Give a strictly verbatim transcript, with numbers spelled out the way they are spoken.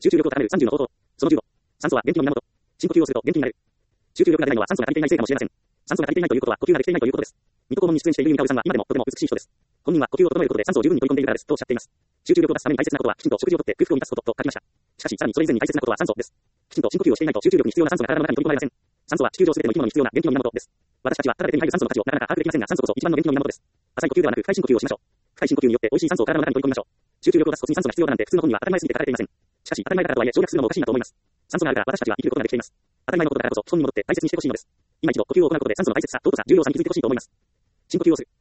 集中力を高めるさんじゅうの方法。そのじゅうご。酸素は元気の源。深呼吸をすると元気になる。集中力が出ないのは酸素が足りていないせいかもしれません。酸素が足りていないということは呼吸ができていないということです。水戸黄門に出演しているユミカオルさんは今でもとても美しい人です。本人は呼吸を整えることで酸素を十分に取り込んでいるからですとおっしゃっています。集中力を出すために大切なことはきちんと食事をとって空腹を満たすことと書きました。しかしさらにそれ以前に大切なことは酸素です。きちんと深呼吸をしていないと集中力に必要な酸素が体の中に取り込まれません。酸素は地球上すべての生き物に必要な元気の源です。私たちは体で手に入る酸素の価値をなかなか把握できませんが、酸素こそ一番の元気の源です。浅い呼吸ではなく深い深呼吸をしましょう。深い深呼吸によって美味しい酸素を体の中に取り込みましょう。集中力を出すことに酸素が必要だなんて普通の本には当たり前すぎて書かれていません。しかし当たり前だからとはいえ省略するのもおかしいなと思います。酸素があるから私たちは生きることができています。当たり前のことだからこそ基本に戻って大切にしてほしいのです。今一度呼吸を行うことで酸素の大切さ、尊さ、重要さに気づいてほしいと思います。深呼吸をする。